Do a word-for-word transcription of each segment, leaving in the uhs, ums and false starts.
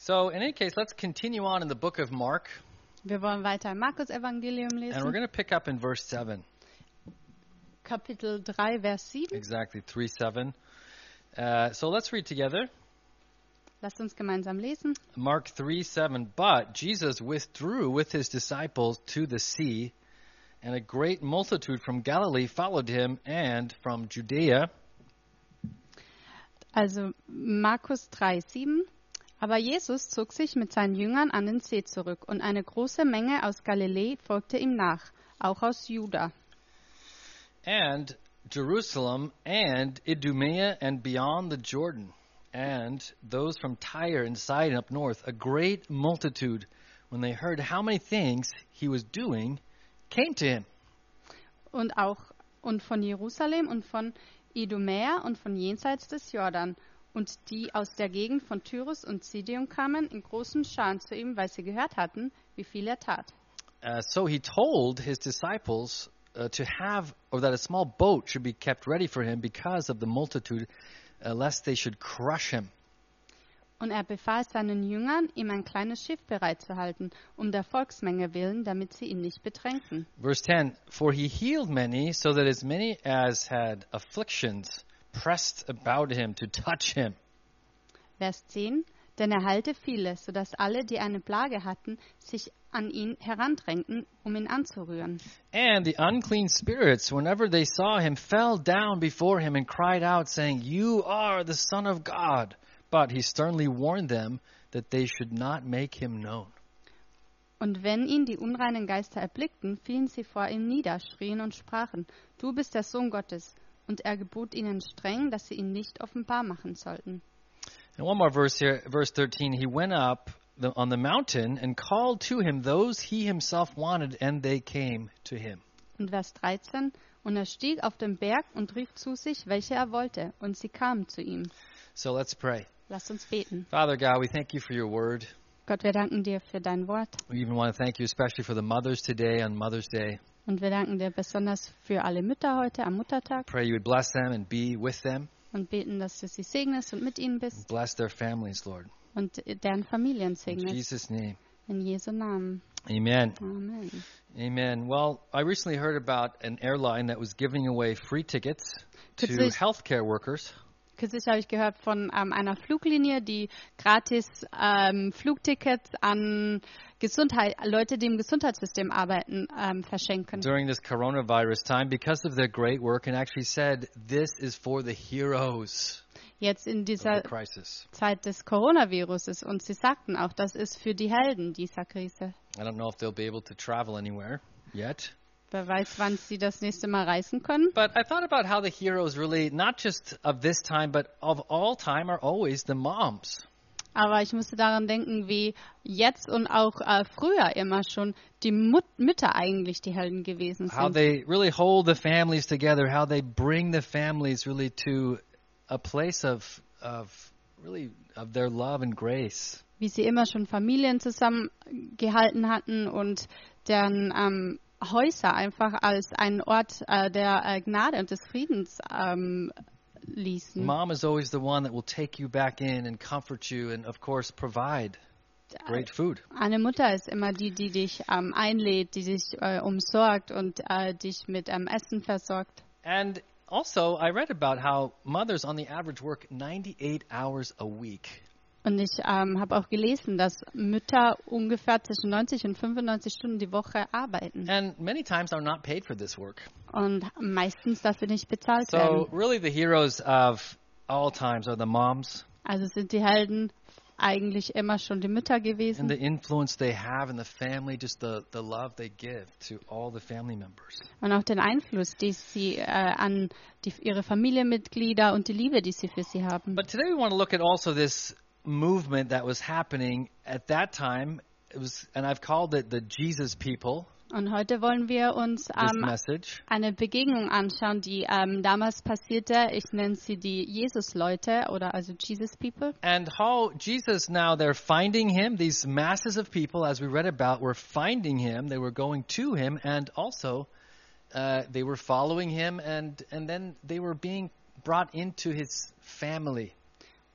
So in any case, let's continue on in the book of Mark. Wir wollen weiter im Markus-Evangelium And we're lesen. going to pick up in verse seven. Kapitel drei, Vers sieben. Exactly, three seven. Uh, so let's read together. Lasst uns gemeinsam lesen. Mark three seven. But Jesus withdrew with his disciples to the sea, and a great multitude from Galilee followed him, and from Judea. Also Markus drei sieben. Aber Jesus zog sich mit seinen Jüngern an den See zurück, und eine große Menge aus Galiläa folgte ihm nach, auch aus Juda. And Jerusalem and Idumea and beyond the Jordan, and those from Tyre and Sidon up north, a great multitude, when they heard how many things he was doing, came to him. Und auch und von Jerusalem und von Idumea und von jenseits des Jordan. Und die aus der Gegend von Tyrus und Sidon kamen in großen Scharen zu ihm, weil sie gehört hatten, wie viel er tat. Uh, so he told his disciples uh, to have, or that a small boat should be kept ready for him because of the multitude, uh, lest they should crush him. Und er befahl seinen Jüngern, ihm ein kleines Schiff bereitzuhalten, um der Volksmenge willen, damit sie ihn nicht bedrängten. Verse ten, for he healed many, so that as many as had afflictions pressed about him to touch him. Vers zehn. Denn er heilte viele, sodass alle, die eine Plage hatten, sich an ihn herandrängten, um ihn anzurühren. And the unclean spirits, whenever they saw him, fell down before him and cried out, saying, You are the Son of God. But he sternly warned them that they should not make him known. Und wenn ihn die unreinen Geister erblickten, fielen sie vor ihm nieder, schrien und sprachen, Du bist der Sohn Gottes. Und er gebot ihnen streng, dass sie ihn nicht offenbar machen sollten. And one more verse here, verse thirteen. He went up the, on the mountain and called to him those he himself wanted, and they came to him. Und Vers dreizehn. Und er stieg auf den Berg und rief zu sich, welche er wollte, und sie kamen zu ihm. So let's pray. Lasst uns beten. Father God, we thank you for your word. Gott, wir danken dir für dein Wort. We even want to thank you especially for the mothers today on Mother's Day. Und wir danken dir besonders für alle Mütter heute am Muttertag Pray you would bless them and be with them. und beten, dass du sie segnest und mit ihnen bist Bless their families, Lord. und deren Familien In segnest. Jesus' name. In Jesu Namen. Amen. Amen. Amen. Well, I recently heard about an airline that was giving away free tickets to Kürzlich- healthcare workers. Kürzlich habe ich gehört von ähm, einer Fluglinie, die gratis ähm, Flugtickets an Gesundheit, Leute, die im Gesundheitssystem arbeiten, ähm, verschenken. During this coronavirus time because of their great work, and actually said this is for the heroes Jetzt in of dieser the crisis. Zeit des Coronaviruses. Und sie sagten auch, das ist für die Helden dieser Krise. I don't know if they'll be able to travel anywhere yet. Wer weiß, wann sie das nächste Mal reisen können. But I thought about how the heroes really, not just of this time, but of all time, are always the moms. Aber ich musste daran denken, wie jetzt und auch äh, früher immer schon die Mut Mütter eigentlich die Helden gewesen How sind. they really hold the families together, how they bring the families really to a place of, of really, of their love and grace. Wie sie immer schon Familien zusammengehalten hatten und deren ähm, Häuser einfach als einen Ort äh, der äh, Gnade und des Friedens ähm, ließen. Mom is always the one that will take you back in and comfort you and, of course, provide great food. Eine Mutter ist immer die, die dich ähm, einlädt, die dich äh, umsorgt und äh, dich mit ähm, Essen versorgt. And also, I read about how mothers on the average work ninety-eight hours a week. Und ich ähm, habe auch gelesen, dass Mütter ungefähr zwischen neunzig und fünfundneunzig Stunden die Woche arbeiten And many times are not paid for this work. und meistens dafür nicht bezahlt So werden. really the heroes of all times are the moms Also sind die Helden eigentlich immer schon die Mütter and gewesen the influence they have in the family, just the, the love they give to all the family members. und auch den Einfluss, den sie äh, an die, ihre Familienmitglieder und die Liebe, die sie für sie haben. But today we want to look at also this movement that was happening at that time. It was, and I've called it the Jesus people, Und heute wollen wir uns this ähm, message. eine Begegnung anschauen, die ähm, damals passierte. Ich nenne sie die Jesus-Leute oder also Jesus People. And how Jesus now, they're finding him, these masses of people, as we read about, were finding him. They were going to him, and also uh, they were following him, and, and then they were being brought into his family.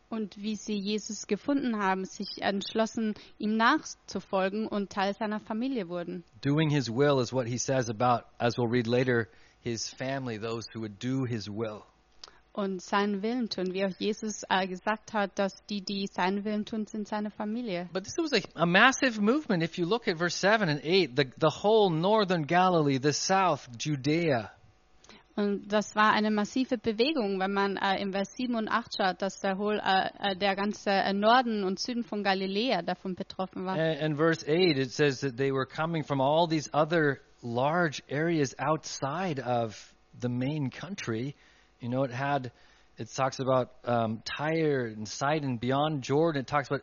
und wie sie Jesus gefunden haben, sich entschlossen, ihm nachzufolgen und Teil seiner Familie wurden. Doing his will is what he says about, as we'll read later, his family, those who would do his will. Und seinen Willen tun, wie auch Jesus äh, gesagt hat, dass die, die seinen Willen tun, sind seine Familie. But this was a, a massive movement. If you look at verse seven and eight, the, the whole northern Galilee, the south, Judea. Und das war eine massive Bewegung, wenn man äh, im Vers sieben und acht schaut, dass der, whole, äh, der ganze äh, Norden und Süden von Galiläa davon betroffen war. And, and verse eight, it says that they were coming from all these other large areas outside of the main country. You know, it had, it talks about um, Tyre and Sidon beyond Jordan. It talks about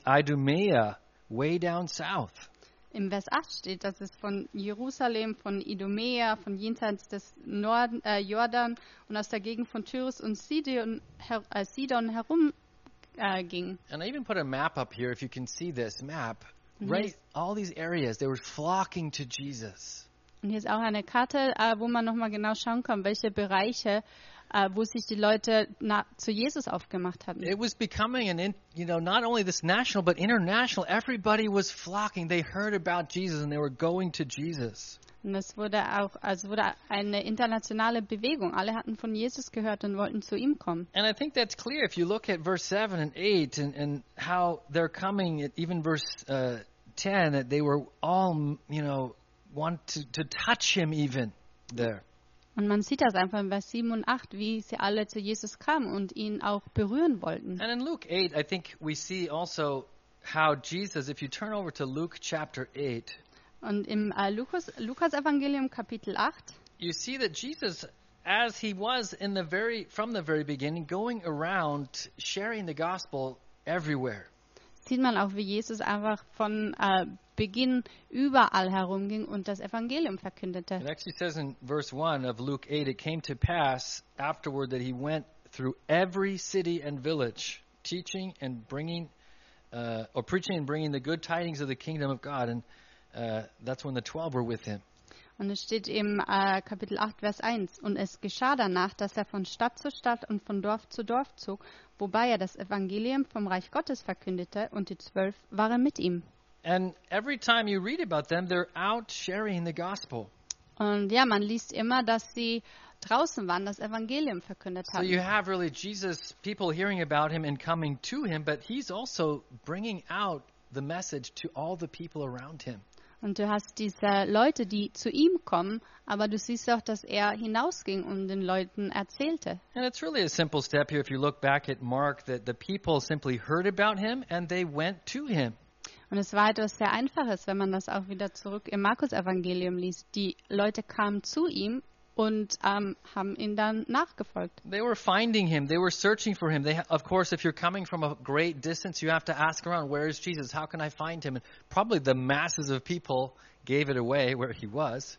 Idumea way down south. Im Vers acht steht, dass es von Jerusalem, von Idumea, von jenseits des Norden, äh, Jordan und aus der Gegend von Tyrus und Sidon, her, äh, Sidon herum äh, ging. And I even put a map up here, if you can see this map. Mhm. Right, all these areas, they were flocking to Jesus. Und hier ist auch eine Karte, äh, wo man nochmal genau schauen kann, welche Bereiche, äh, wo sich die Leute na, zu Jesus aufgemacht hatten. It was becoming an, in, you know, not only this national, but international. Everybody was flocking. They heard about Jesus and they were going to Jesus. Und es wurde auch, also wurde eine internationale Bewegung. Alle hatten von Jesus gehört und wollten zu ihm kommen. And I think that's clear if you look at verse seven and eight and, and how they're coming, at even verse uh, ten, that they were all, you know, want to, to touch him even there. Und man sieht das einfach in Vers sieben und acht, wie sie alle zu Jesus kamen und ihn auch berühren wollten. And in Luke eight, I think we see also how Jesus, if you turn over to Luke chapter eight, Und im äh, Lukas, Lukas Evangelium Kapitel acht, you see that Jesus, as he was in the very, from the very beginning, going around sharing the gospel everywhere. sieht man auch, wie Jesus einfach von äh, Beginn überall herumging und das Evangelium verkündete. It actually says in verse one of Luke eight, it came to pass afterward that he went through every city and village, teaching and bringing, uh, or preaching and bringing the good tidings of the kingdom of God. And uh, that's when the twelve were with him. Und es steht im äh, Kapitel acht, Vers eins. Und es geschah danach, dass er von Stadt zu Stadt und von Dorf zu Dorf zog, wobei er das Evangelium vom Reich Gottes verkündete, und die Zwölf waren mit ihm. And every time you read about them, they're out sharing the gospel. Und ja, man liest immer, dass sie draußen waren, das Evangelium verkündet So you haben. have really Jesus, people hearing about him and coming to him, but he's also bringing out the message to all the people around him. Und du hast diese Leute, die zu ihm kommen, aber du siehst auch, dass er hinausging und den Leuten erzählte. And it's really a simple step here if you look back at Mark, that the people simply heard about him and they went to him. Und es war etwas sehr Einfaches, wenn man das auch wieder zurück im Markus-Evangelium liest. Die Leute kamen zu ihm und ähm, haben ihn dann nachgefolgt. They were finding him. They were searching for him. They, ha- of course, if you're coming from a great distance, you have to ask around, where is Jesus? How can I find him? And probably the masses of people gave it away where he was.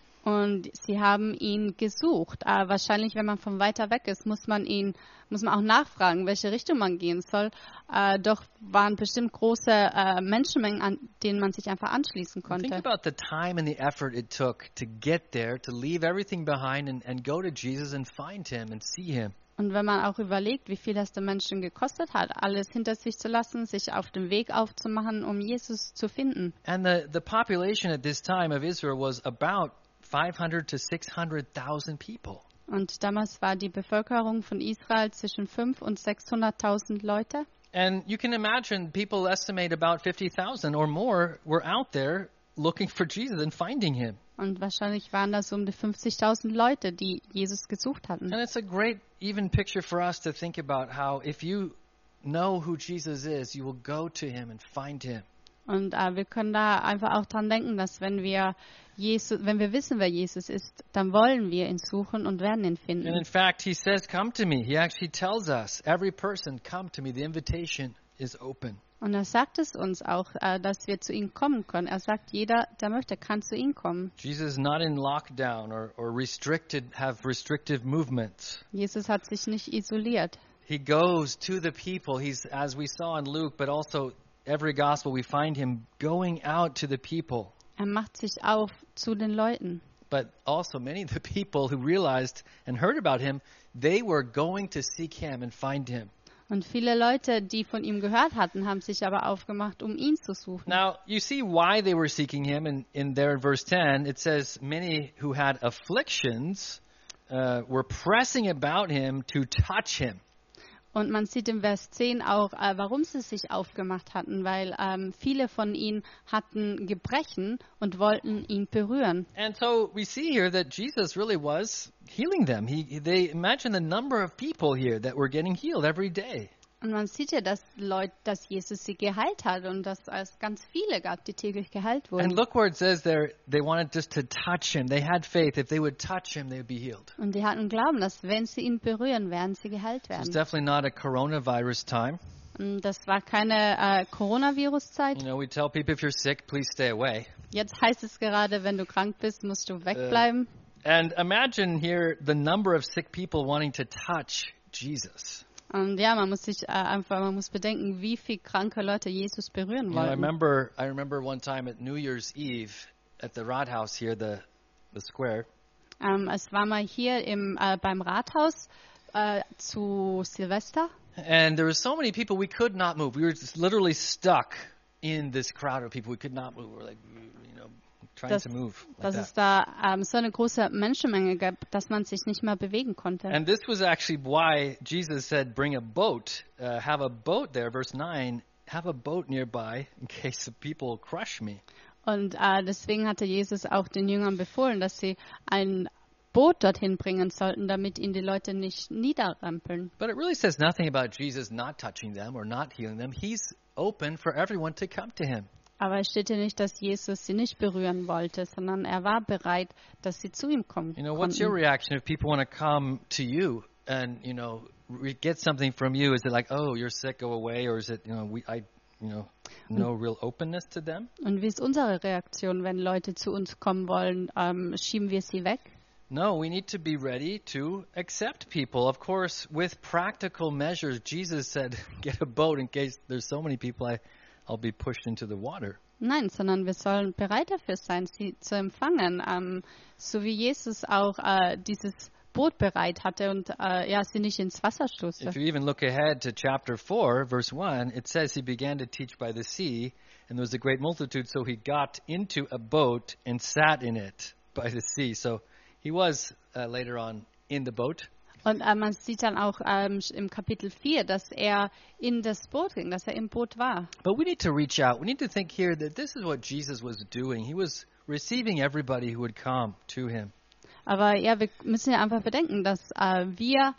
Und sie haben ihn gesucht. Aber wahrscheinlich, wenn man von weiter weg ist, muss man ihn, muss man auch nachfragen, welche Richtung man gehen soll. Äh, doch waren bestimmt große äh, Menschenmengen, an denen man sich einfach anschließen Think konnte. about the time and the effort it took to get there, to leave everything behind and, and go to Jesus and find him and see him. Und wenn man auch überlegt, wie viel das den Menschen gekostet hat, alles hinter sich zu lassen, sich auf den Weg aufzumachen, um Jesus zu finden. And the, the population at this time of Israel was about five hundred to six hundred thousand people. Und damals war die Bevölkerung von Israel zwischen fünfhunderttausend und sechshunderttausend Leute. And you can imagine people estimate about fifty thousand or more were out there looking for Jesus and finding him. Und wahrscheinlich waren das um die fünfzigtausend Leute, die Jesus gesucht hatten. And it's a great even picture for us to think about how if you know who Jesus is, you will go to him and find him. Und äh, wir können da einfach auch dran denken, dass wenn wir Jesus, wenn wir wissen, wer Jesus ist, dann wollen wir ihn suchen und werden ihn And in finden. fact, he says, come to me. He actually tells us, every person, come to me. The invitation is open. Und er sagt es uns auch, äh, dass wir zu ihm kommen können. Er sagt, jeder, der möchte, kann zu ihm kommen. Jesus is not in lockdown or, or restricted, have restrictive movements. Jesus hat sich nicht isoliert. He goes to the people. He's, as we saw in Luke, but also every gospel, we find him going out to the people. Er macht sich auf zu den Leuten. But also many of the people who realized and heard about him, they were going to seek him and find him. Und viele Leute, die von ihm gehört hatten, haben sich aber aufgemacht, um ihn zu suchen. Now, you see why they were seeking him. In, in there in verse ten, it says, many who had afflictions uh, were pressing about him to touch him. Und man sieht im Vers zehn auch, äh, warum sie sich aufgemacht hatten, weil ähm, viele von ihnen hatten Gebrechen und wollten ihn berühren. And so we see here that Jesus really was healing them. He, they imagine the number of people here that were getting healed every day. Und man sieht ja, dass Leute, dass Jesus sie geheilt hat und dass es ganz viele gab, die täglich geheilt And wurden. look where it says there, they wanted just to touch him. They had faith. If they would touch him, they would be healed. Und die hatten Glauben, dass wenn sie ihn berühren, werden sie geheilt So it's werden. definitely not a coronavirus time. Und das war keine äh, Coronavirus-Zeit. You know, we tell people if you're sick, please stay away. Jetzt heißt es gerade, wenn du krank bist, musst du wegbleiben. And imagine here the number of sick people wanting to touch Jesus. Und ja, man muss sich äh, einfach, man muss bedenken, wie viele kranke Leute Jesus berühren You know, I wollten. remember, I remember one time at New Year's Eve at the Rathaus here, the the square. Ähm, es war mal hier im, äh, beim Rathaus äh, zu Silvester. And there were so many people we could not move. We were just literally stuck in this crowd of people. We could not move. We were like, you know, trying Dass, to move. Like dass that. es da ähm, so eine große Menschenmenge gab, dass man sich nicht mehr bewegen konnte. And this was actually why Jesus said, bring a boat, uh, have a boat there, verse nine, have a boat nearby in case the people crush me. Und äh, deswegen hatte Jesus auch den Jüngern befohlen, dass sie ein Boot dorthin bringen sollten, damit ihn die Leute nicht niederrempeln. But it really says nothing about Jesus not touching them or not healing them. He's open for everyone to come to him. Aber es steht hier nicht, dass Jesus sie nicht berühren wollte, sondern er war bereit, dass sie zu ihm kommen You know, what's your konnten. reaction if people want to come to you and, you know, re- get something from you? Is it like, oh, you're sick, go away? Or is it, you know, we, I, you know, no real openness to them? Und wie ist unsere Reaktion, wenn Leute zu uns kommen wollen? Ähm, schieben wir sie weg? No, we need to be ready to accept people. Of course, with practical measures, Jesus said, get a boat in case there's so many people, I, I'll be pushed into the water. Nein, sondern wir sollen bereit dafür sein, sie zu empfangen. Ähm, so wie Jesus auch äh, dieses Boot bereit hatte und äh, ja, sie nicht ins Wasser stoßte. If you even look ahead to chapter four, verse one, it says he began to teach by the sea, and there was a great multitude, so he got into a boat and sat in it by the sea. So he was uh, later on in the boat. Und äh, man sieht dann auch ähm, im Kapitel vier, dass er in das Boot ging, dass er im Boot war. But we need to reach out. We need to think here that this is what Jesus was doing. He was receiving everybody who would come to him. Aber ja, wir müssen ja einfach bedenken, dass äh, wir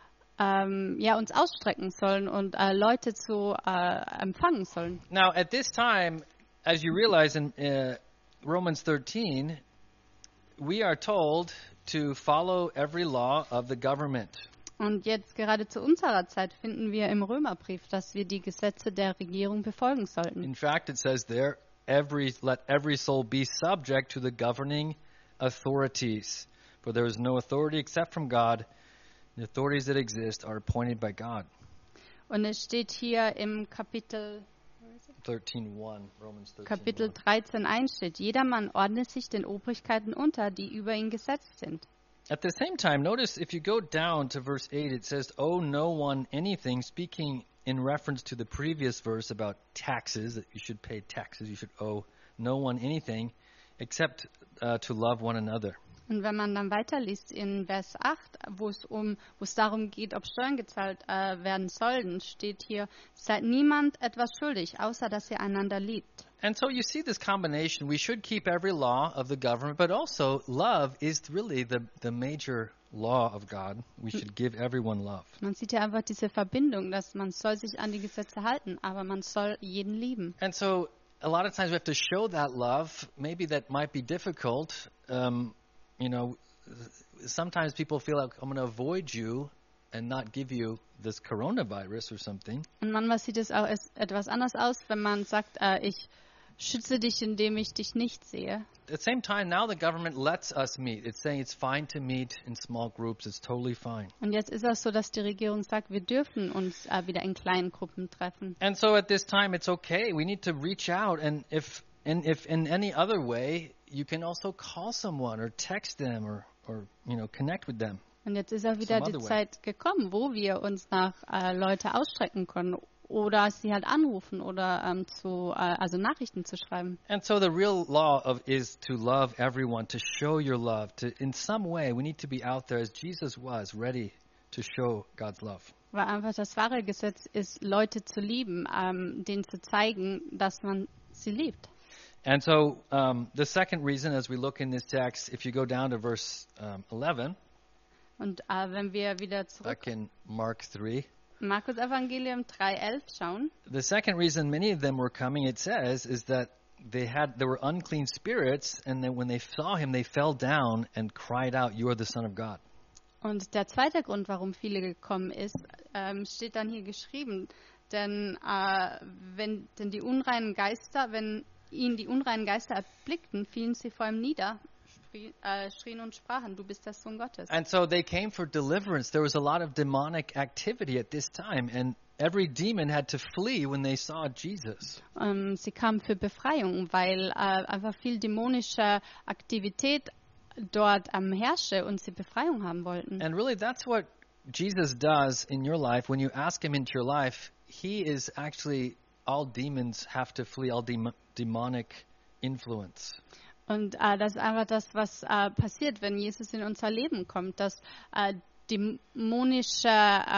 ähm, ja, uns ausstrecken sollen und äh, Leute zu äh, empfangen sollen. Now, at this time, as you realize in uh, Romans thirteen, we are told to follow every law of the government. Und jetzt gerade zu unserer Zeit finden wir im Römerbrief, dass wir die Gesetze der Regierung befolgen sollten. In fact, it says there, every let every soul be subject to the governing authorities, for there is no authority except from God. The authorities that exist are appointed by God. Und es steht hier im Kapitel thirteen one, Romans thirteen Kapitel one. dreizehn eins steht, jedermann ordne sich den Obrigkeiten unter, die über ihn gesetzt sind. At the same time, notice if you go down to verse eight, it says, owe no one anything, speaking in reference to the previous verse about taxes, that you should pay taxes, you should owe no one anything, except uh, to love one another. Und wenn man dann weiterliest in Vers acht, wo es um, wo es darum geht, ob Steuern gezahlt äh, werden sollen, steht hier, seid niemand etwas schuldig, außer dass ihr einander liebt. And so you see this combination. We should keep every law of the government, but also love is really the, the major law of God. We should give everyone love. Man sieht ja einfach diese Verbindung, dass man soll sich an die Gesetze halten, aber man soll jeden lieben. And so a lot of times we have to show that love. Maybe that might be difficult. Um, you know, sometimes people feel like I'm going to avoid you and not give you this coronavirus or something. Und manchmal sieht es auch es- etwas anders aus, wenn man sagt, äh, ich schütze dich, indem ich dich nicht sehe. At the same time, now the government lets us meet. It's saying it's fine to meet in small groups. It's totally fine. Und jetzt ist es so, dass die Regierung sagt, wir dürfen uns äh, wieder in kleinen Gruppen treffen. And so at this time, it's okay. We need to reach out, and if and if in any other way, you can also call someone or text them or or you know connect with them. Und jetzt ist auch wieder Some die other way. Zeit gekommen, wo wir uns nach äh, Leute ausstrecken können oder sie halt anrufen oder ähm, zu, äh, also Nachrichten zu schreiben. And so the real law of is to love everyone, to show your love, to in some way we need to be out there as Jesus was, ready to show God's love. Weil einfach das wahre Gesetz ist, Leute zu lieben, ähm, denen zu zeigen, dass man sie liebt. And so um, the second reason, as we look in this text, if you go down to verse um, eleven, Und äh, wenn wir wieder back zurück in Mark three, Markus Evangelium drei elf schauen, the second reason many of them were coming, it says, is that they had there were unclean spirits, and then when they saw him, they fell down and cried out, "You are the Son of God." und der zweite Grund, warum viele gekommen ist, ähm, steht dann hier geschrieben, denn äh, wenn denn die unreinen Geister, wenn ihn die unreinen Geister erblickten, fielen sie vor ihm nieder, schrie, äh, schrien und sprachen, du bist der Sohn Gottes. And so they came for deliverance. There was a lot of demonic activity at this time, and every demon had to flee when they saw Jesus. Ähm, sie kamen für Befreiung, weil äh, einfach viel dämonische Aktivität dort am herrsche und sie Befreiung haben wollten. And really, that's what Jesus does in your life. When you ask him into your life, he is actually, all demons have to flee, all dem- demonic influence. Und äh, das ist einfach das, was äh, passiert, wenn Jesus in unser Leben kommt, dass äh, dämonische,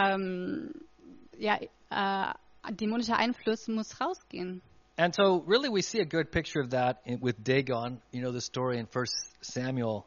ähm, ja, äh, dämonischer Einfluss muss rausgehen. And so, really, we see a good picture of that in, with Dagon. You know the story in First Samuel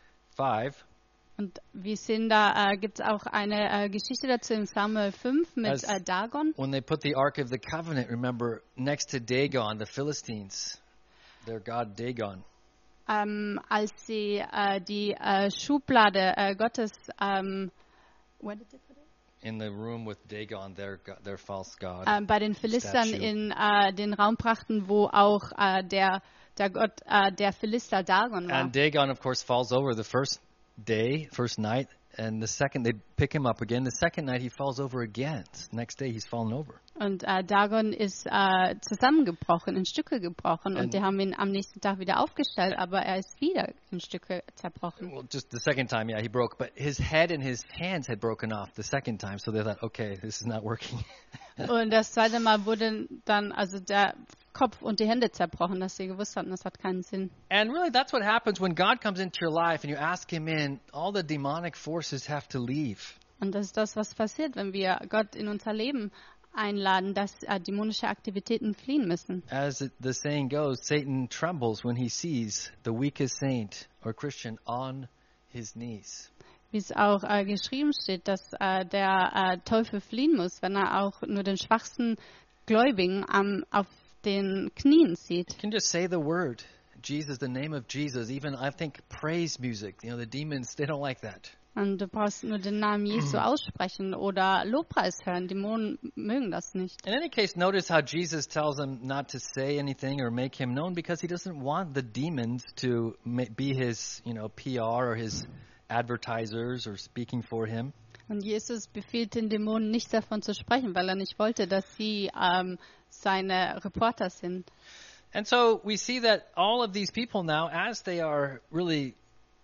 five. Und wir sehen, da äh, gibt es auch eine äh, Geschichte dazu in Samuel fünf mit As- äh, Dagon. When they put the Ark of the Covenant, remember, next to Dagon, the Philistines, their god Dagon. Ähm, als sie äh, die äh, Schublade äh, Gottes ähm, where did they put it? In the room with Dagon, their go- their false god. Ähm, bei den Philistern Statue. in äh, den Raum brachten, wo auch äh, der, der Gott äh, der Philister Dagon war. And Dagon, of course, falls over the first day, first night, and the second they pick him up again. The second night he falls over again. Next day he's fallen over. Und äh, Dagon ist äh, zusammengebrochen, in Stücke gebrochen. And- und die haben ihn am nächsten Tag wieder aufgestellt, aber er ist wieder in Stücke zerbrochen. Well, just the second time, yeah, he broke, but his head and his hands had broken off the second time. So they thought, okay, this is not working. Und das zweite Mal wurde dann also der Kopf und die Hände zerbrochen, dass sie gewusst hatten, das hat keinen Sinn. And really, that's what happens when God comes into your life and you ask him in. All the demonic forces have to leave. Und das ist das, was passiert, wenn wir Gott in unser Leben einladen, dass äh, dämonische Aktivitäten fliehen müssen. As it, the saying goes, Satan trembles when he sees the weakest saint or Christian on his knees. Wie es auch äh, geschrieben steht, dass äh, der äh, Teufel fliehen muss, wenn er auch nur den schwachsten Gläubigen am, auf den Knien sieht. You can just say the word, Jesus, the name of Jesus. Even, I think, praise music. You know, the demons, they don't like that. Und du brauchst nur den Namen Jesu aussprechen oder Lobpreis hören. Dämonen mögen das nicht. In any case, notice how Jesus tells him not to say anything or make him known because he doesn't want the demons to ma- be his, you know, P R or his advertisers or speaking for him. Und Jesus befiehlt den Dämonen nichts davon zu sprechen, weil er nicht wollte, dass sie ähm, seine Reporter sind. And so we see that all of these people now, as they are really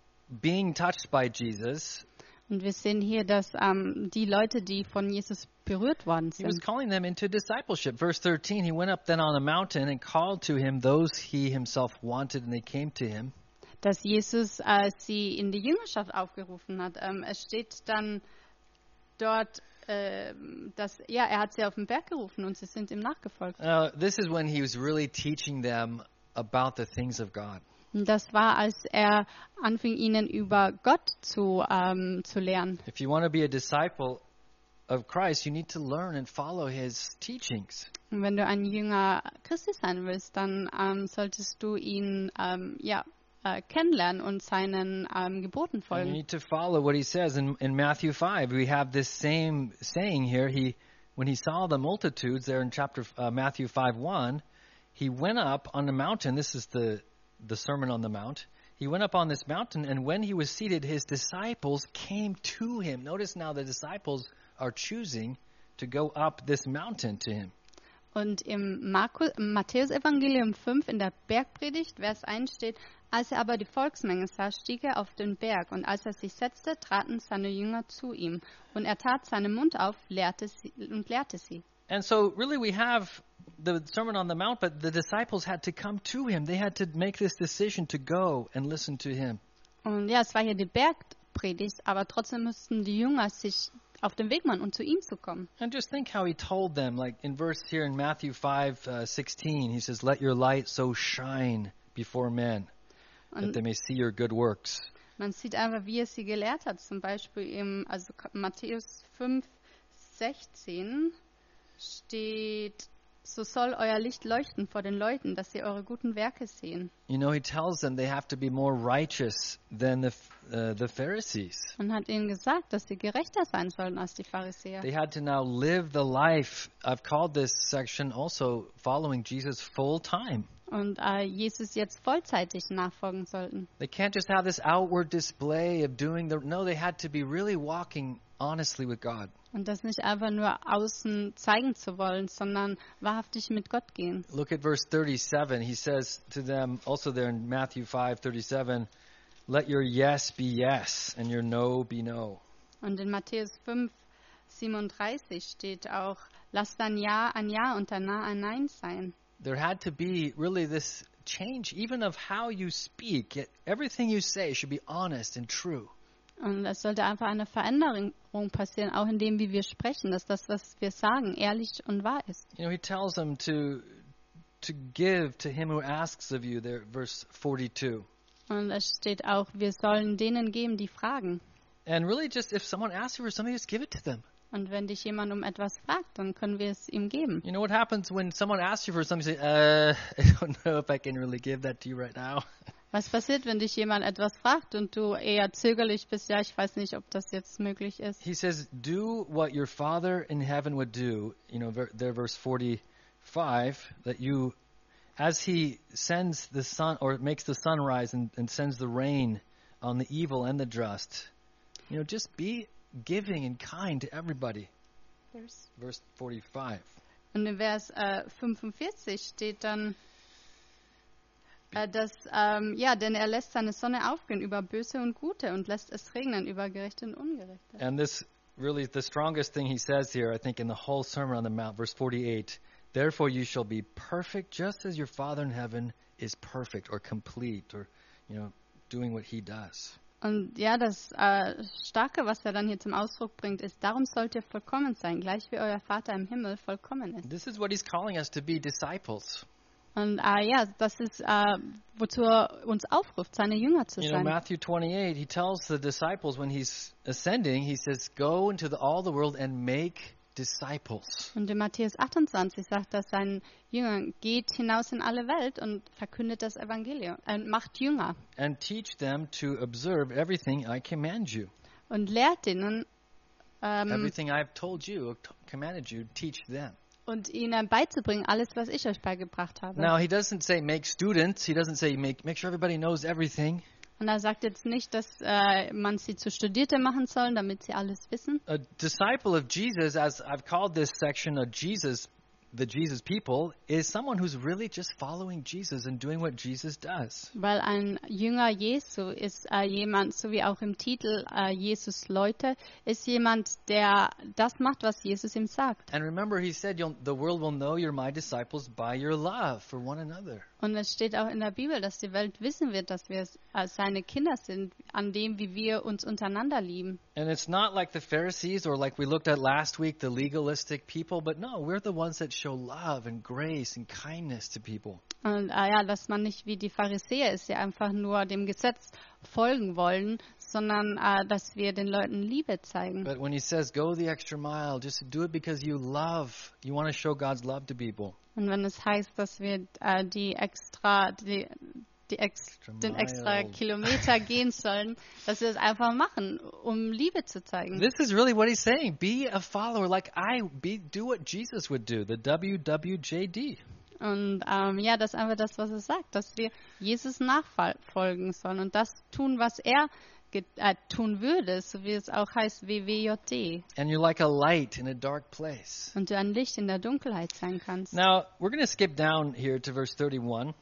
being touched by Jesus, Und wir sehen hier, dass ähm, die Leute, die von Jesus berührt worden he was sind, calling them into discipleship. Verse thirteen, he went up then on a mountain and called to him those he himself wanted, and they came to him. dass Jesus äh, sie in die Jüngerschaft aufgerufen hat. Ähm, es steht dann dort, äh, dass ja, er hat sie auf den Berg gerufen und sie sind ihm nachgefolgt. Uh, this is when he was really teaching them about the things of God. Und das war, als er anfing, ihnen über Gott zu, ähm, zu lernen. If you want to be a disciple of Christ, you need to learn and follow his teachings. Und wenn du ein Jünger Christi sein willst, dann ähm, solltest du ihn ähm, ja, äh, kennenlernen und seinen ähm, Geboten And you folgen. need to follow what he says. In, in Matthew five, we have this same saying here. He, when he saw the multitudes there in chapter uh, Matthew five one, he went up on the mountain. This is the the Sermon on the Mount. He went up on this mountain, and when he was seated, his disciples came to him. Notice now the disciples are choosing to go up this mountain to him. Und im, Markus, im Matthäus-Evangelium fünf in der Bergpredigt, Vers eins steht, als er aber die Volksmenge sah, stieg er auf den Berg, und als er sich setzte, traten seine Jünger zu ihm. Und er tat seinen Mund auf, lehrte sie, und lehrte sie. And so really we have the Sermon on the Mount, but the disciples had to come to him. They had to make this decision to go and listen to him. Und ja, es war hier die Bergpredigt, aber trotzdem mussten die Jünger sich auf den Weg machen, um zu ihm zu kommen. And just think how he told them, like in verse here in Matthew five sixteen, he says, "Let your light so shine before men, that Und they may see your good works." man sieht einfach, wie er sie gelehrt hat. Zum Beispiel im also Matthäus fünf sechzehn steht, so soll euer Licht leuchten vor den Leuten, dass sie eure guten Werke sehen. You know, he tells them they have to be more righteous than the uh, the Pharisees. Und hat ihnen gesagt, dass sie gerechter sein sollen als die Pharisäer. They had to now live the life. I've called this section also following Jesus full time. Und äh, Jesus jetzt vollzeitig nachfolgen sollten. They can't just have this outward display of doing the. No, they had to be really walking honestly with God. Und das nicht einfach nur außen zeigen zu wollen, sondern wahrhaftig mit Gott gehen. Look at verse thirty-seven. He says to them, also there in Matthew five thirty-seven, "Let your yes be yes and your no be no." Und in Matthäus fünf siebenunddreißig steht auch, lasst dein Ja ein Ja und dein Nein ein Nein sein. There had to be really this change, even of how you speak. Everything you say should be honest and true. Und es sollte einfach eine Veränderung passieren, auch in dem, wie wir sprechen, dass das, was wir sagen, ehrlich und wahr ist. You know, he tells them to to give to him who asks of you, there, verse forty-two. Und es steht auch, wir sollen denen geben, die fragen. And really just if someone asks you for something, just give it to them. Und wenn dich jemand um etwas fragt, dann können wir es ihm geben. You know what happens when someone asks you for something, you say, uh, I don't know if I can really give that to you right now. Was passiert, wenn dich jemand etwas fragt und du eher zögerlich bist? Ja, ich weiß nicht, ob das jetzt möglich ist. He says, do what your Father in heaven would do. You know, ver- there, verse forty-five, that you, as he sends the sun or makes the sun rise and, and sends the rain on the evil and the just, you know, just be giving and kind to everybody. Verse forty-five. Und in Vers äh, fünfundvierzig steht dann, äh, dass, ähm, ja, denn er lässt seine Sonne aufgehen über Böse und Gute und lässt es regnen über Gerechte und Ungerechte. And this really the strongest thing he says here, I think, in the whole Sermon on the Mount, verse forty-eight, therefore you shall be perfect just as your Father in heaven is perfect or complete or, you know, doing what he does. Und ja, das äh, Starke, was er dann hier zum Ausdruck bringt, ist, darum sollt ihr vollkommen sein, gleich wie euer Vater im Himmel vollkommen ist. This is what he's calling us to be, disciples. Und äh, ja, das ist, äh, wozu er uns aufruft, seine Jünger zu You know, sein. Matthew twenty-eight, he tells the disciples when he's ascending, he says, go into the, all the world and make disciples. Und in Matthäus achtundzwanzig sagt er seinen Jüngern, geht hinaus in alle Welt und verkündet das Evangelium, äh, macht Jünger And teach them to observe everything I command you. und lehrt ihnen ähm, Everything I've told you, t- commanded you, teach them. und ihnen beizubringen, alles, was ich euch beigebracht habe. Now, he doesn't say make students. He doesn't say make, make sure everybody knows everything. Und er sagt jetzt nicht, dass äh, man sie zu Studierte machen soll, damit sie alles wissen. A disciple of Jesus, as I've called this section of Jesus, the Jesus people, is someone who's really just following Jesus and doing what Jesus does. Weil ein Jünger Jesu ist äh, jemand, so wie auch im Titel äh, Jesus Leute, ist jemand, der das macht, was Jesus ihm sagt. And remember, he said, You'll, the world will know you're my disciples by your love for one another. Und es steht auch in der Bibel, dass die Welt wissen wird, dass wir äh, seine Kinder sind, an dem, wie wir uns untereinander lieben. And it's not like the Pharisees or like we looked at last week, the legalistic people, but no, we're the ones that show love and grace and kindness to people. Und äh, ja, dass man nicht wie die Pharisäer ist, die einfach nur dem Gesetz folgen wollen, sondern äh, dass wir den Leuten Liebe zeigen. But when he says go the extra mile, just do it because you love, you want to show God's love to people. Und wenn es heißt, dass wir äh, die extra, die, die ex, Extra den extra mile. Kilometer gehen sollen, dass wir es einfach machen, um Liebe zu zeigen. This is really what he's saying. Be a follower like I be do what Jesus would do, the W W J D. Und ähm, ja, das ist einfach das, was er sagt, dass wir Jesus nachfolgen sollen und das tun, was er get, äh, tun würdest, so wie es auch heißt W W J D. And you're like a light in a dark place. Und du ein Licht in der Dunkelheit sein kannst. Now, we're going to skip down here to verse thirty-one.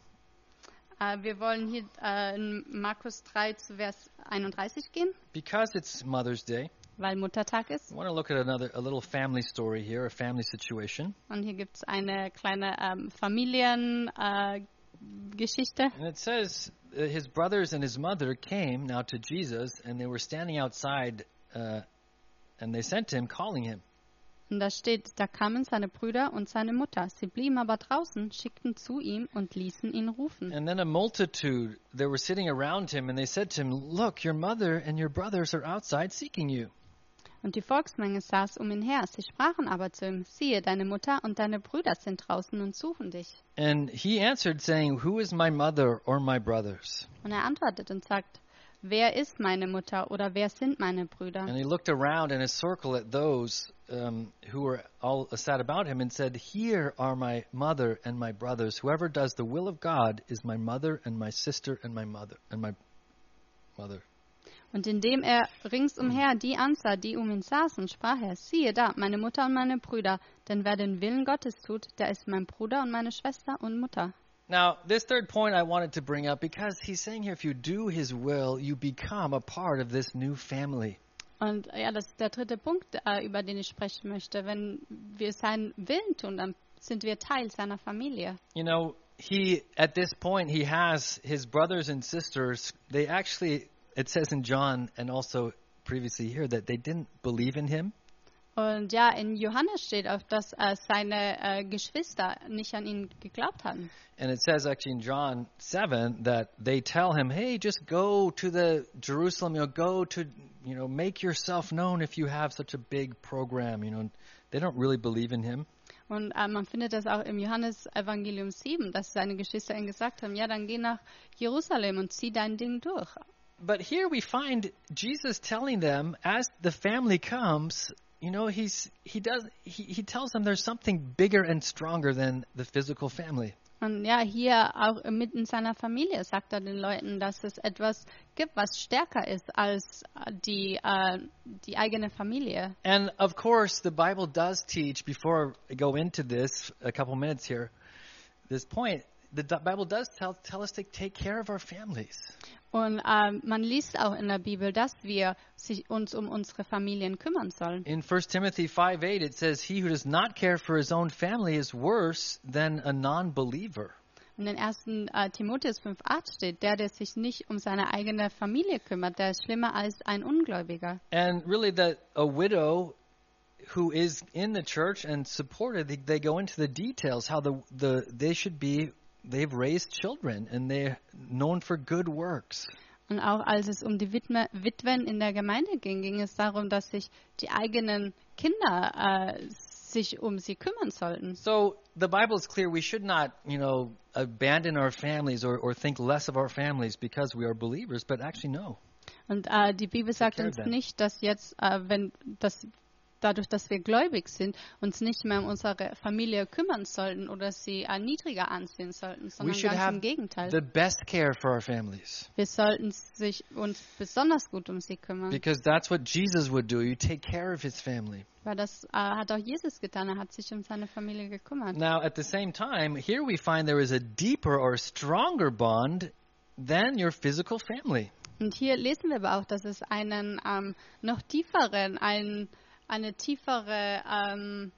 Äh, wir wollen hier äh, in Markus drei zu Vers einunddreißig gehen, Because it's Mother's Day, weil Muttertag ist. I want to look at another a little family story here, a family situation. Und hier gibt es eine kleine ähm, Familiengeschichte. Äh, Geschichte. And it says uh, his brothers and his mother came now to Jesus, and they were standing outside, uh, and they sent him, calling him. Und da steht, da kamen seine Brüder und seine Mutter. Sie blieben aber draußen, schickten zu ihm und ließen ihn rufen. And then a multitude, they were sitting around him, and they said to him, "Look, your mother and your brothers are outside seeking you." Und die Volksmenge saß um ihn her. Sie sprachen aber zu ihm, siehe, deine Mutter und deine Brüder sind draußen und suchen dich. And he answered, saying, "Who is my mother or my brothers?" Und er antwortet und sagt, wer ist meine Mutter oder wer sind meine Brüder? And he looked around in a circle at those um, who were all sat about him and said, "Here are my mother and my brothers. Whoever does the will of God is my mother and my sister and my mother and my mother." Und indem er ringsumher die ansah, die um ihn saßen, sprach er, siehe da, meine Mutter und meine Brüder, denn wer den Willen Gottes tut, der ist mein Bruder und meine Schwester und Mutter. Now, this third point I wanted to bring up because he's saying here, if you do his will, you become a part of this new family. Und ja, das ist der dritte Punkt, äh, über den ich sprechen möchte. Wenn wir seinen Willen tun, dann sind wir Teil seiner Familie. You know, he, at this point, he has his brothers and sisters, they actually, it says in John and also previously here, that they didn't believe in him. Und ja, in Johannes steht auch, dass äh, seine äh, Geschwister nicht an ihn geglaubt hatten. And it says actually in John seven that they tell him, hey, just go to the Jerusalem, you know, go to, you know, make yourself known if you have such a big program, you know. They don't really believe in him. Und äh, man findet das auch im Johannes Evangelium sieben, dass seine Geschwister ihm gesagt haben, ja, dann geh nach Jerusalem und zieh dein Ding durch. But here we find Jesus telling them as the family comes, you know, he's he does he, he tells them there's something bigger and stronger than the physical family. Und ja, hier auch mitten in seiner Familie sagt er den Leuten, dass es etwas gibt, was stärker ist als die, äh, die eigene Familie. And of course, the Bible does teach, before I go into this, a couple minutes here, this point, the Bible does tell, tell us to take care of our families. Und ähm, man liest auch in der Bibel, dass wir sich uns um unsere Familien kümmern sollen. In First Timothy five eight, it says, he who does not care for his own family is worse than a non-believer. Und in ersten Äh, Timotheus fünf acht steht, der, der sich nicht um seine eigene Familie kümmert, der ist schlimmer als ein Ungläubiger. And really, that a widow who is in the church and supported, they, they go into the details how the the they should be. They've raised children and they're known for good works. Und auch als es um die Witwe, Witwen in der Gemeinde ging, ging es darum, dass sich die eigenen Kinder äh, sich um sie kümmern sollten. So the Bible is clear. We should not, you know, abandon our families or, or think less of our families because we are believers, but actually no. Und äh, die Bibel sagt care uns of them. nicht, dass jetzt, äh, wenn das dadurch, dass wir gläubig sind, uns nicht mehr um unsere Familie kümmern sollten oder sie äh, niedriger ansehen sollten, We sondern should ganz have im Gegenteil. the best care for our families Wir sollten sich uns besonders gut um sie kümmern, because that's what Jesus would do. You take care of his family. weil das äh, hat auch Jesus getan. Er hat sich um seine Familie gekümmert. Now, at the same time, here we find there is a deeper or stronger bond than your physical family. Und hier lesen wir aber auch, dass es einen ähm, noch tieferen, einen eine tiefere ähm,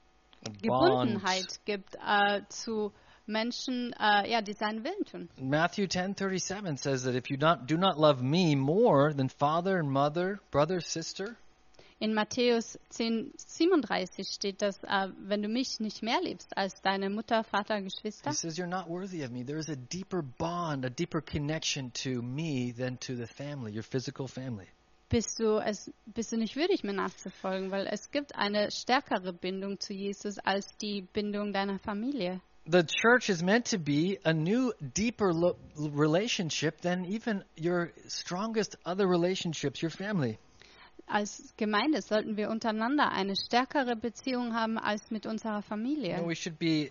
Gebundenheit gibt äh, zu Menschen, äh, ja, die seinen Willen tun. Matthew ten thirty-seven says that if you not, do not love me more than father and mother, brother, sister, In Matthäus zehn siebenunddreißig steht, dass äh, wenn du mich nicht mehr liebst als deine Mutter, Vater, Geschwister, he says you're not worthy of me. There is a deeper bond, a deeper connection to me than to the family, your physical family. bist du es bist du nicht würdig, mir nachzufolgen, weil es gibt eine stärkere Bindung zu Jesus als die Bindung deiner Familie. The church is meant to be a new, deeper lo- relationship than even your strongest other relationships, your family. Als Gemeinde sollten wir untereinander eine stärkere Beziehung haben als mit unserer You Familie. know, we should be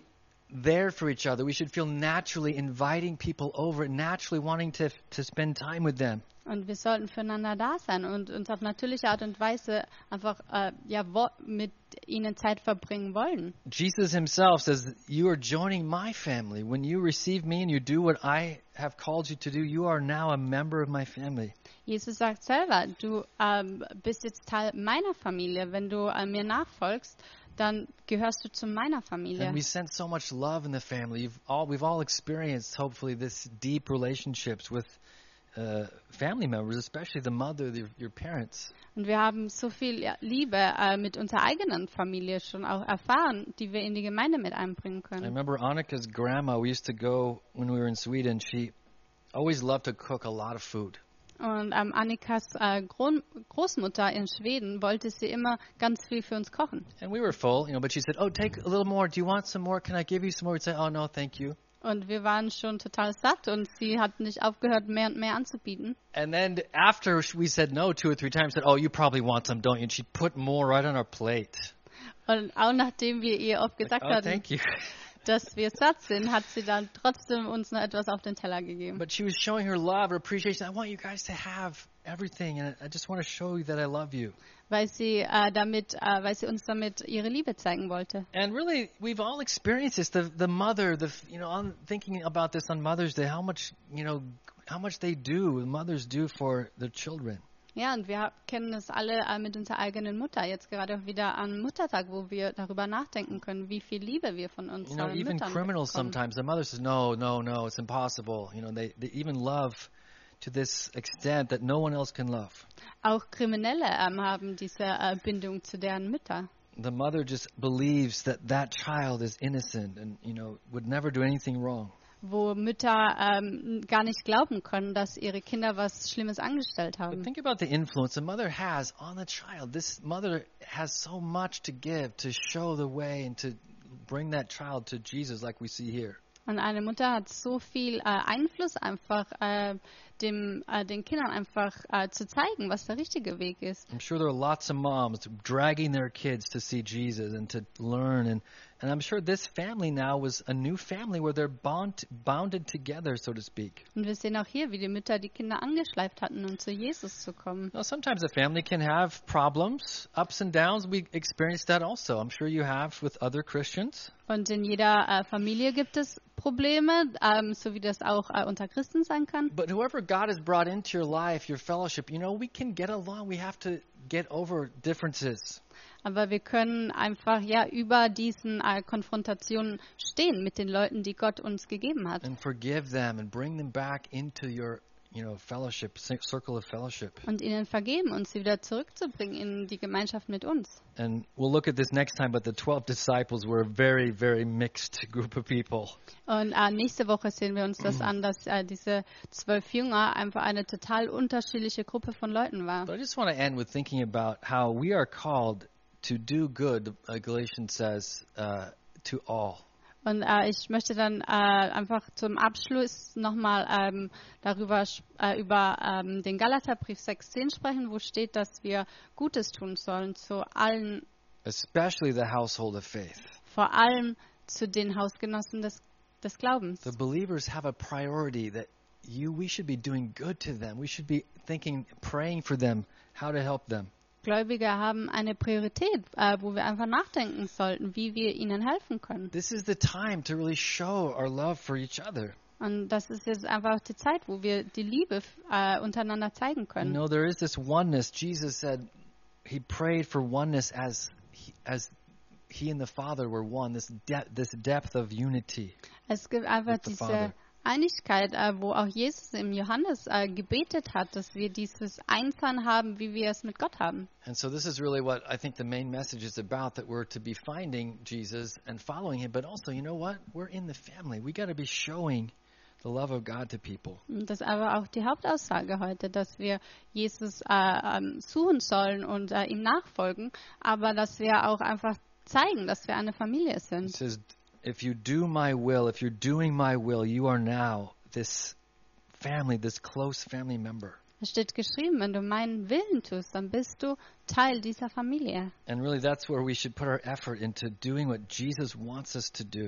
there for each other. We should feel naturally inviting people over, naturally wanting to to spend time with them. Und wir sollten füreinander da sein und uns auf natürliche Art und Weise einfach äh, ja, wo, mit ihnen Zeit verbringen wollen. Jesus himself says, you are joining my family. When you receive me and you do what I have called you to do, you are now a member of my family. Jesus sagt selber, du ähm, bist jetzt Teil meiner Familie. Wenn du äh, mir nachfolgst, dann gehörst du zu meiner Familie. And we sense so much love in the family. You've all, we've all experienced, hopefully, this deep relationships with uh, family members, especially the mother, the, your parents. Und wir haben so viel ja, Liebe äh, mit unserer eigenen Familie schon auch erfahren, die wir in die Gemeinde mit einbringen I können. remember Annika's grandma, we used to go when we were in Sweden. She always loved to cook a lot of food. Und ähm, Annikas äh, Gro- Großmutter in Schweden wollte sie immer ganz viel für uns kochen. And we were full, you know, but she said, oh, take a little more. Do you want some more? Can I give you some more? We'd say, oh, no, thank you. Und wir waren schon total satt und sie hat nicht aufgehört, mehr und mehr anzubieten. And then after we said no two or three times, said, oh, you probably want some, don't you? And she'd put more right on our plate. Und auch nachdem wir ihr oft Like, gesagt oh, hatten, thank you. dass wir satt sind, hat sie dann trotzdem uns noch etwas auf den Teller gegeben. But she was showing her love, her appreciation. I want you guys to have everything, and I just want to show you that I love you. Weil sie äh, damit, äh, weil sie uns damit ihre Liebe zeigen wollte. And really, we've all experienced this. The the mother, the you know, I'm thinking about this on Mother's Day. How much you know, how much they do, mothers do for their children. Ja, und wir kennen es alle äh, mit unserer eigenen Mutter. Jetzt gerade auch wieder am Muttertag, wo wir darüber nachdenken können, wie viel Liebe wir von You unseren know, even Müttern criminals bekommen. sometimes. The mother says, no, no, no, it's impossible. You know, they they even love to this extent that no one else can love. Auch Kriminelle ähm, haben diese äh, Bindung zu deren Mütter. The mother just believes that that child is innocent and you know would never do anything wrong. Wo Mütter ähm, gar nicht glauben können, dass ihre Kinder was Schlimmes angestellt But haben. think about the influence a mother has on the child. This mother has so much to give, to show the way and to bring that child to Jesus like we see here. Und eine Mutter hat so viel äh, Einfluss, einfach äh, dem, äh, den Kindern einfach äh, zu zeigen, was der richtige Weg ist. I'm sure there are lots of moms dragging their kids to see Jesus and to learn. And, and I'm sure this family now was a new family where they're bond, bounded together, so to speak. Und wir sehen auch hier, wie die Mütter die Kinder angeschleift hatten, um zu Jesus zu kommen. Now, sometimes a family can have problems, ups and downs. We experience that also. I'm sure you have with other Christians. Und in jeder äh, Familie gibt es Probleme, ähm, so wie das auch äh, unter Christen sein kann. But whoever God has brought into your life, your fellowship, you know, we can get along. We have to get over differences. Aber wir können einfach ja über diesen äh, Konfrontationen stehen mit den Leuten, die Gott uns gegeben hat. And forgive them and bring them back into your, you know, fellowship, circle of fellowship. Und ihnen vergeben und sie wieder zurückzubringen in die Gemeinschaft mit uns. And we'll look at this next time, but the twelve disciples were a very, very mixed group of people. Und äh, nächste Woche sehen wir uns das an, dass äh, diese zwölf Jünger einfach eine total unterschiedliche Gruppe von Leuten war. But I just want to end with thinking about how we are called to do good, uh, Galatians says, uh, to all. Und äh, ich möchte dann äh, einfach zum Abschluss nochmal ähm, darüber äh, über ähm, den Galaterbrief sechs zehn sprechen, wo steht, dass wir Gutes tun sollen zu allen, Especially the household of faith. vor allem zu den Hausgenossen des, des Glaubens. The believers have a priority that you, we should be doing good to them. We should be thinking, praying for them, how to help them. Gläubige haben eine Priorität, äh, wo wir einfach nachdenken sollten, wie wir ihnen helfen können. This is the time to really show our love for each other. Und das ist jetzt einfach die Zeit, wo wir die Liebe äh, untereinander zeigen You können. know, there is this oneness. Jesus said he prayed for oneness as he, as he and the Father were one, this, de- this depth of unity. Es gibt einfach with the diese Father. Einigkeit, äh, wo auch Jesus im Johannes äh, gebetet hat, dass wir dieses Einssein haben, wie wir es mit Gott haben. And so this is really what I think the main message is about, that we're to be finding Jesus and following him, but also, you know what? We're in the family. We got to be showing the love of God to people. Und das ist aber auch die Hauptaussage heute, dass wir Jesus äh, ähm, suchen sollen und äh, ihm nachfolgen, aber dass wir auch einfach zeigen, dass wir eine Familie It sind. says, if you do my will, if you're doing my will, you are now this family, this close family member. Es steht geschrieben, wenn du meinen Willen tust, dann bist du Teil dieser Familie. And really that's where we should put our effort into doing what Jesus wants us to do.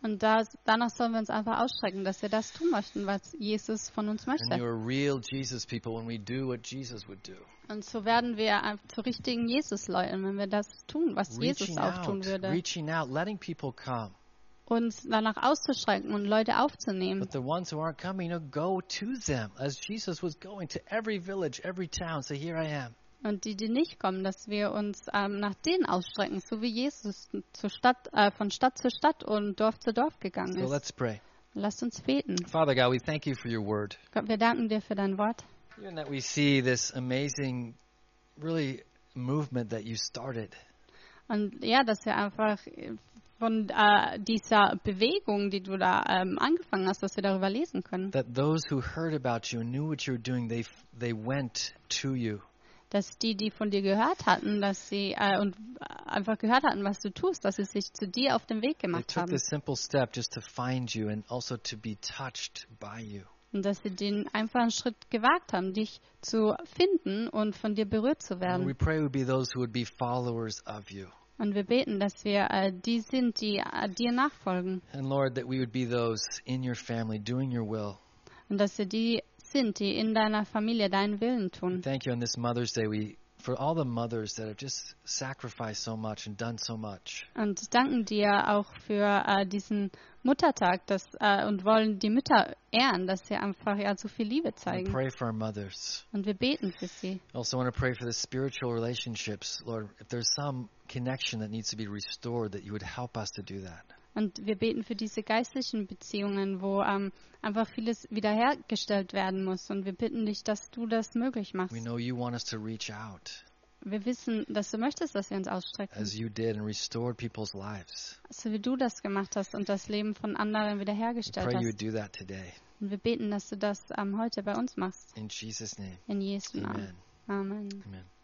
Und das, danach sollen wir uns einfach ausstrecken, dass wir das tun möchten, was Jesus von uns And möchte. you're real Jesus people when we do what Jesus would do. Und so werden wir ein- zu richtigen Jesus-Leuten, wenn wir das tun, was Jesus Reaching auch tun out, würde. reaching out, letting people come. Uns danach auszustrecken und Leute aufzunehmen. But the ones who aren't coming, you know, go to them as Jesus was going to every village, every town. Say, here I am. Und die, die nicht kommen, dass wir uns ähm, nach denen ausstrecken, so wie Jesus zur Stadt, äh, von Stadt zu Stadt und Dorf zu Dorf gegangen So ist. let's pray. Lasst uns beten. Father God, we thank you for your word. Gott, wir danken dir für dein Wort. Even that we see this amazing, really movement that you started. Und ja, dass wir einfach von äh, dieser Bewegung, die du da ähm, angefangen hast, dass wir darüber lesen können. That those who heard about you and knew what you were doing, they they went to you. Dass die, die von dir gehört hatten, dass sie äh, und einfach gehört hatten, was du tust, dass sie sich zu dir auf den Weg They gemacht took haben. this simple step just to find you and also to be touched by you. Und dass sie den einfachen Schritt gewagt haben, dich zu finden und von dir berührt zu And we werden. pray we be those who would be followers of you. Und wir beten, dass wir äh, die sind, die äh, dir nachfolgen. And Lord, that we would be those in your family doing your will. Und dass wir die sind, die in deiner Familie deinen Willen tun. Thank you on this Mother's Day we for all the mothers that have just sacrificed so much and done so much. Und danken dir auch für äh, diesen Muttertag dass, äh, und wollen die Mütter ehren, dass sie einfach ja so viel Liebe I zeigen. pray for our mothers. Und wir beten für sie. I also want to pray for the spiritual relationships. Lord, if there's some connection that needs to be restored, that you would help us to do that. Und wir beten für diese geistlichen Beziehungen, wo ähm, einfach vieles wiederhergestellt werden muss. Und wir bitten dich, dass du das möglich machst. We know you want us to reach out Wir wissen, dass du möchtest, dass wir uns ausstrecken. as you did and restored people's lives. So wie du das gemacht hast und das Leben von anderen I wiederhergestellt pray you hast. would do that today. Und wir beten, dass du das ähm, heute bei uns machst. In Jesus' name, In Jesu Namen. amen. Amen. Amen.